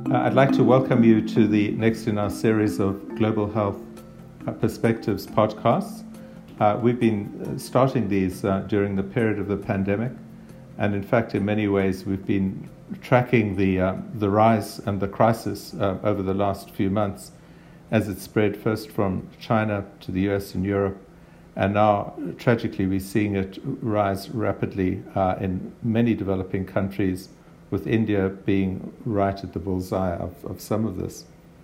I'd like to welcome you to the next in our series of Global Health Perspectives podcasts. We've been starting these during the period of the pandemic, and in fact, in many ways, we've been tracking the rise and the crisis over the last few months as it spread first from China to the US and Europe, and now, tragically, we're seeing it rise rapidly in many developing countries, with India being right at the bullseye of some of this.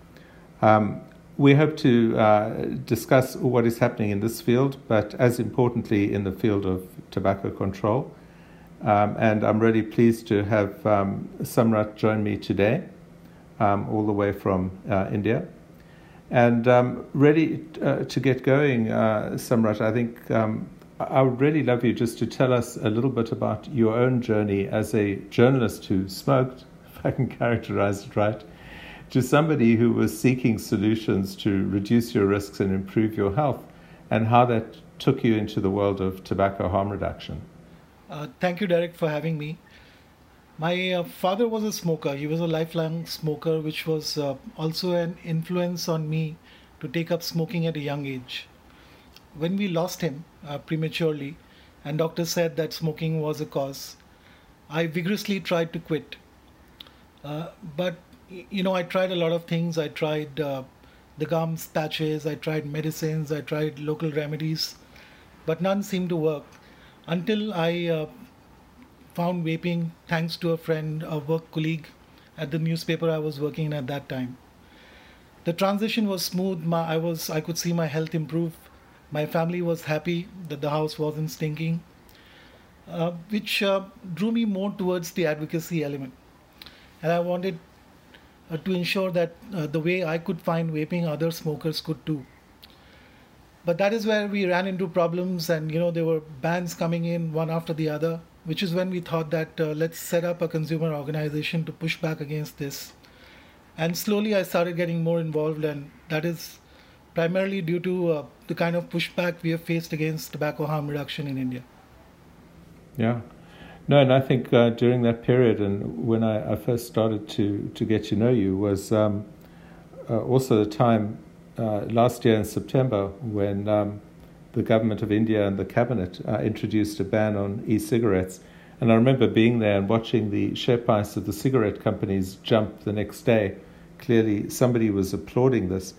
We hope to discuss what is happening in this field, but as importantly in the field of tobacco control. And I'm really pleased to have Samrat join me today, all the way from India. And ready to get going, Samrat, I think I would really love you just to tell us a little bit about your own journey as a journalist who smoked, if I can characterize it right, to somebody who was seeking solutions to reduce your risks and improve your health, and how that took you into the world of tobacco harm reduction. Thank you, Derek, for having me. My father was a smoker. He was a lifelong smoker, which was also an influence on me to take up smoking at a young age. When we lost him prematurely, and doctors said that smoking was a cause, I vigorously tried to quit. But I tried a lot of things. I tried the gums, patches, I tried medicines, I tried local remedies, but none seemed to work until I found vaping thanks to a friend, a work colleague at the newspaper I was working in at that time. The transition was smooth. I could see my health improve. My family was happy that the house wasn't stinking, which drew me more towards the advocacy element. And I wanted to ensure that the way I could find vaping, other smokers could too. But that is where we ran into problems, and there were bans coming in one after the other, which is when we thought that let's set up a consumer organization to push back against this. And slowly I started getting more involved, and that is primarily due to the kind of pushback we have faced against tobacco harm reduction in India. Yeah. No, and I think during that period, and when I first started to get to know you, was also the time last year in September when the government of India and the cabinet introduced a ban on e-cigarettes. And I remember being there and watching the share price of the cigarette companies jump the next day. Clearly, somebody was applauding this.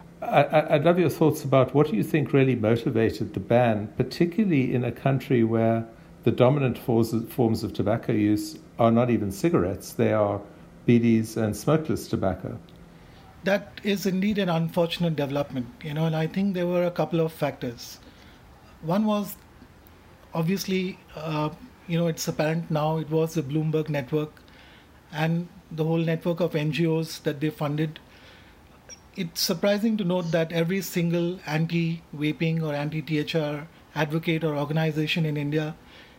I'd love your thoughts about what do you think really motivated the ban, particularly in a country where the dominant forms of tobacco use are not even cigarettes, they are BDs and smokeless tobacco. That is indeed an unfortunate development, and I think there were a couple of factors. One was, obviously, it's apparent now, it was the Bloomberg network and the whole network of NGOs that they funded. It's surprising to note that every single anti-vaping or anti-THR advocate or organization in India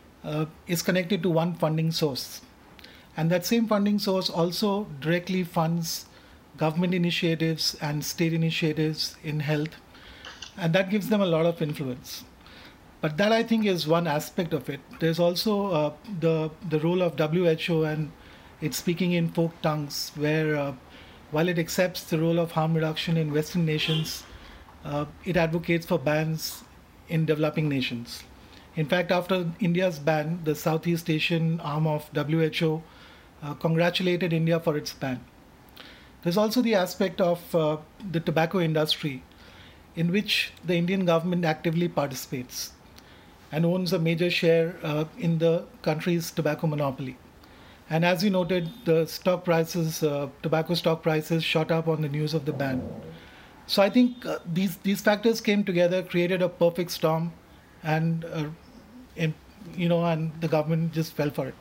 is connected to one funding source. And that same funding source also directly funds government initiatives and state initiatives in health, and that gives them a lot of influence. But that, I think, is one aspect of it. There's also the role of WHO and it's speaking in folk tongues, where while it accepts the role of harm reduction in Western nations, it advocates for bans in developing nations. In fact, after India's ban, the Southeast Asian arm of WHO congratulated India for its ban. There's also the aspect of the tobacco industry, in which the Indian government actively participates and owns a major share in the country's tobacco monopoly. And as you noted, the stock prices, tobacco stock prices shot up on the news of the ban. So I think these factors came together, created a perfect storm, and and the government just fell for it.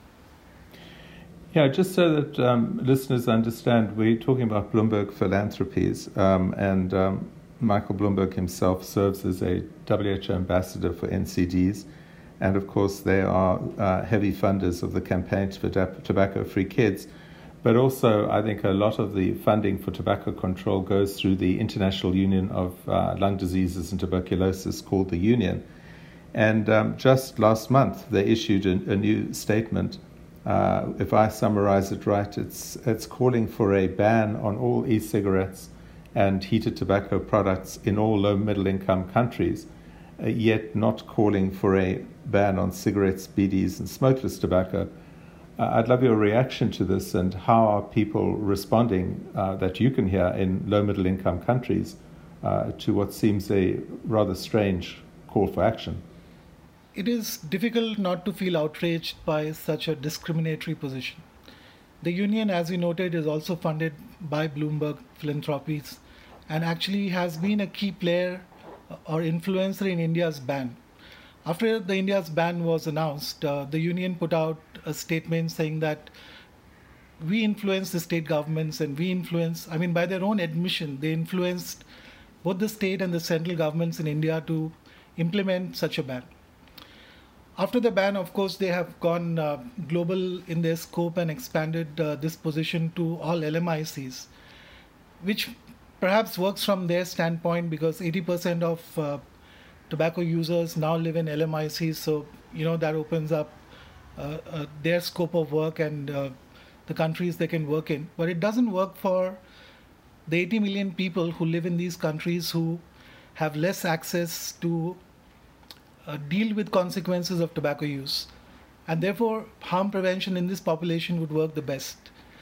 Yeah, just so that listeners understand, we're talking about Bloomberg Philanthropies, and Michael Bloomberg himself serves as a WHO ambassador for NCDs, and of course they are heavy funders of the campaign for tobacco-free kids. But also, I think a lot of the funding for tobacco control goes through the International Union of Lung Diseases and Tuberculosis, called the Union. And just last month, they issued a new statement If I summarize it right, it's calling for a ban on all e-cigarettes and heated tobacco products in all low middle income countries, yet not calling for a ban on cigarettes, BDs, and smokeless tobacco. I'd love your reaction to this, and how are people responding that you can hear in low middle income countries to what seems a rather strange call for action? It is difficult not to feel outraged by such a discriminatory position. The union, as we noted, is also funded by Bloomberg Philanthropies and actually has been a key player or influencer in India's ban. After the India's ban was announced, the union put out a statement saying that we influence the state governments and by their own admission, they influenced both the state and the central governments in India to implement such a ban. After the ban, of course, they have gone global in their scope and expanded this position to all LMICs, which perhaps works from their standpoint because 80% of tobacco users now live in LMICs. So, that opens up their scope of work and the countries they can work in. But it doesn't work for the 80 million people who live in these countries who have less access to deal with consequences of tobacco use. And therefore, harm prevention in this population would work the best.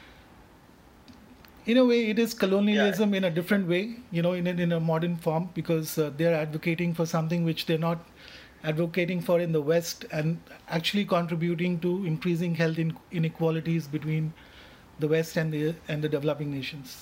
In a way, it is colonialism in a different way, in a modern form, because they're advocating for something which they're not advocating for in the West and actually contributing to increasing health inequalities between the West and the developing nations.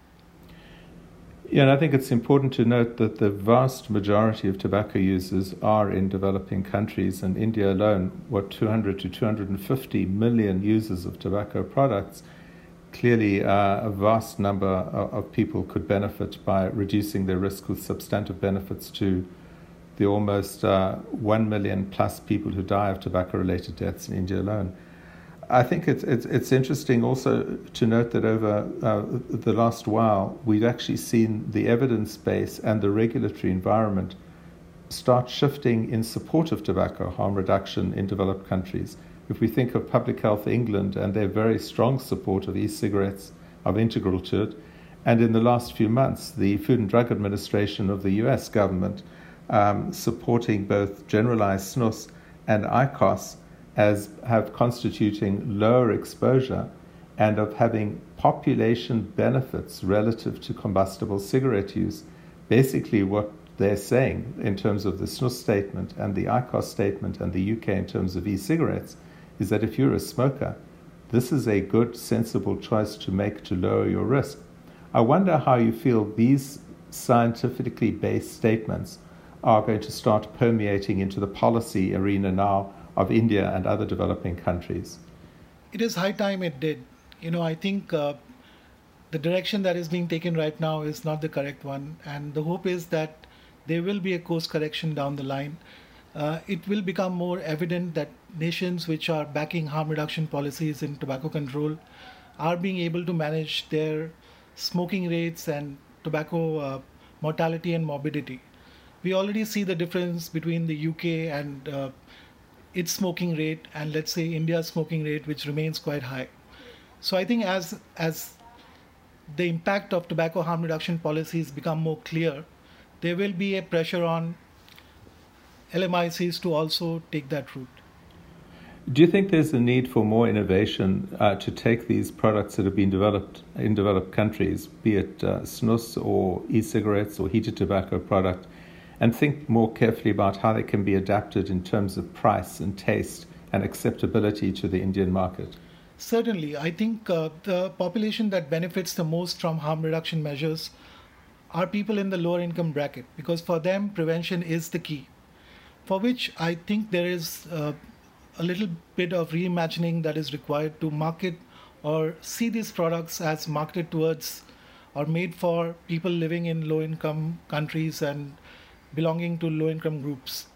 Yeah, and I think it's important to note that the vast majority of tobacco users are in developing countries, and India alone, 200 to 250 million users of tobacco products. Clearly, a vast number of people could benefit by reducing their risk with substantive benefits to the almost 1 million plus people who die of tobacco-related deaths in India alone. I think it's interesting also to note that over the last while, we've actually seen the evidence base and the regulatory environment start shifting in support of tobacco harm reduction in developed countries. If we think of Public Health England and their very strong support of e-cigarettes are integral to it, and in the last few months, the Food and Drug Administration of the US government supporting both generalized snus and IQOS as have constituting lower exposure and of having population benefits relative to combustible cigarette use. Basically what they're saying in terms of the snus statement and the IQOS statement and the UK in terms of e-cigarettes is that if you're a smoker, this is a good, sensible choice to make to lower your risk. I wonder how you feel these scientifically based statements are going to start permeating into the policy arena now of India and other developing countries. It is high time it did. I think the direction that is being taken right now is not the correct one. And the hope is that there will be a course correction down the line. It will become more evident that nations which are backing harm reduction policies in tobacco control are being able to manage their smoking rates and tobacco mortality and morbidity. We already see the difference between the UK and its smoking rate and let's say India's smoking rate, which remains quite high. So I think as the impact of tobacco harm reduction policies become more clear, there will be a pressure on LMICs to also take that route. Do you think there's a need for more innovation to take these products that have been developed in developed countries, be it snus or e-cigarettes or heated tobacco product, and think more carefully about how they can be adapted in terms of price and taste and acceptability to the Indian market? Certainly. I think the population that benefits the most from harm reduction measures are people in the lower income bracket, because for them prevention is the key, for which I think there is a little bit of reimagining that is required to market or see these products as marketed towards or made for people living in low income countries and belonging to low income groups.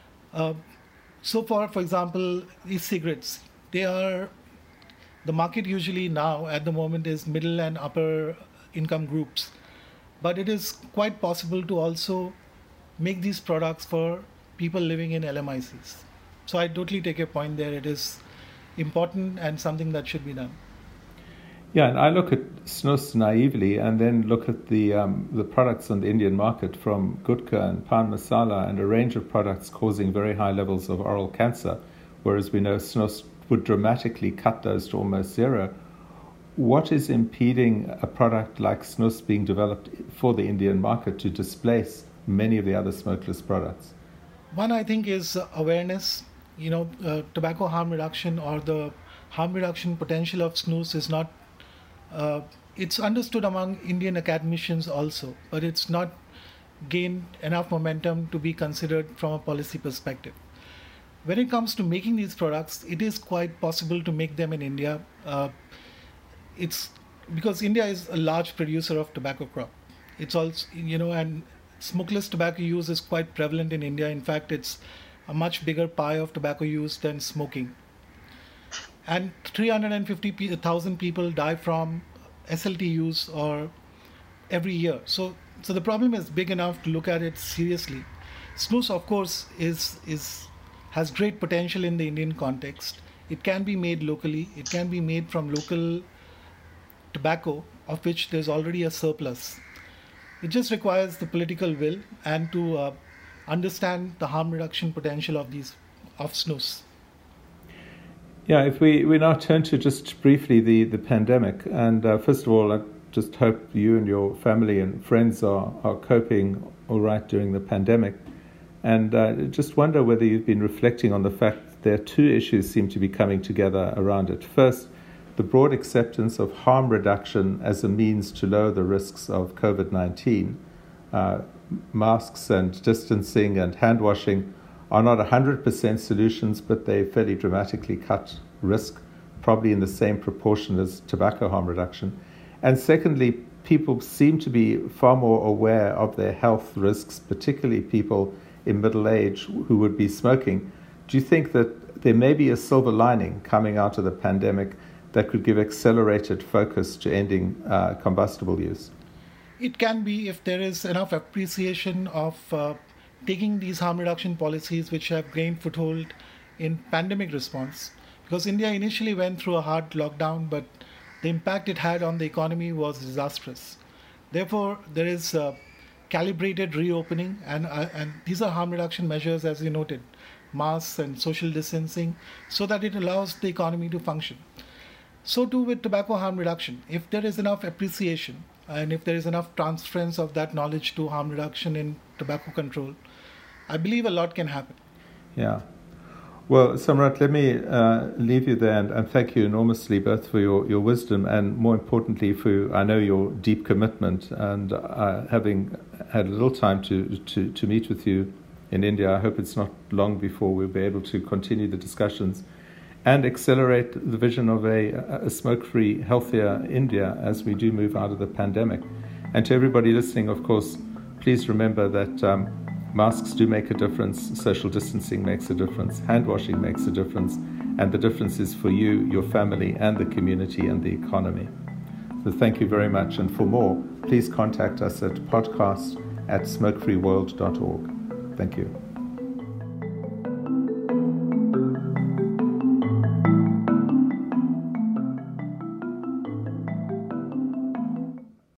So for example, e-cigarettes, the market usually now at the moment is middle and upper income groups. But it is quite possible to also make these products for people living in LMICs. So I totally take your point there. It is important and something that should be done. Yeah, and I look at snus naively and then look at the products on the Indian market, from gutka and pan masala and a range of products causing very high levels of oral cancer, whereas we know snus would dramatically cut those to almost zero. What is impeding a product like snus being developed for the Indian market to displace many of the other smokeless products? One, I think, is awareness. Tobacco harm reduction or the harm reduction potential of snus is not it's understood among Indian academicians also, but it's not gained enough momentum to be considered from a policy perspective. When it comes to making these products, it is quite possible to make them in India. It's because India is a large producer of tobacco crop. It's also, and smokeless tobacco use is quite prevalent in India. In fact, it's a much bigger pie of tobacco use than smoking. And 350,000 people die from SLT use or every year. So the problem is big enough to look at it seriously. Snus, of course, has great potential in the Indian context. It can be made locally. It can be made from local tobacco, of which there's already a surplus. It just requires the political will and to understand the harm reduction potential of snus. Yeah, if we now turn to just briefly the pandemic, and first of all, I just hope you and your family and friends are coping all right during the pandemic, and just wonder whether you've been reflecting on the fact that there are two issues seem to be coming together around it. First, the broad acceptance of harm reduction as a means to lower the risks of COVID-19. Masks and distancing and hand washing are not 100% solutions, but they fairly dramatically cut risk, probably in the same proportion as tobacco harm reduction. And secondly, people seem to be far more aware of their health risks, particularly people in middle age who would be smoking. Do you think that there may be a silver lining coming out of the pandemic that could give accelerated focus to ending combustible use? It can be, if there is enough appreciation of taking these harm reduction policies which have gained foothold in pandemic response. Because India initially went through a hard lockdown, but the impact it had on the economy was disastrous. Therefore, there is calibrated reopening, and these are harm reduction measures, as you noted, masks and social distancing, so that it allows the economy to function. So too with tobacco harm reduction. If there is enough appreciation and if there is enough transference of that knowledge to harm reduction in tobacco control, I believe a lot can happen. Yeah. Well, Samrat, let me leave you there and thank you enormously both for your wisdom and, more importantly, for, I know, your deep commitment. And having had a little time to meet with you in India, I hope it's not long before we'll be able to continue the discussions and accelerate the vision of a smoke-free, healthier India as we do move out of the pandemic. And to everybody listening, of course, please remember that masks do make a difference, social distancing makes a difference, hand washing makes a difference, and the difference is for you, your family, and the community and the economy. So thank you very much, and for more, please contact us at podcast@smokefreeworld.org. Thank you.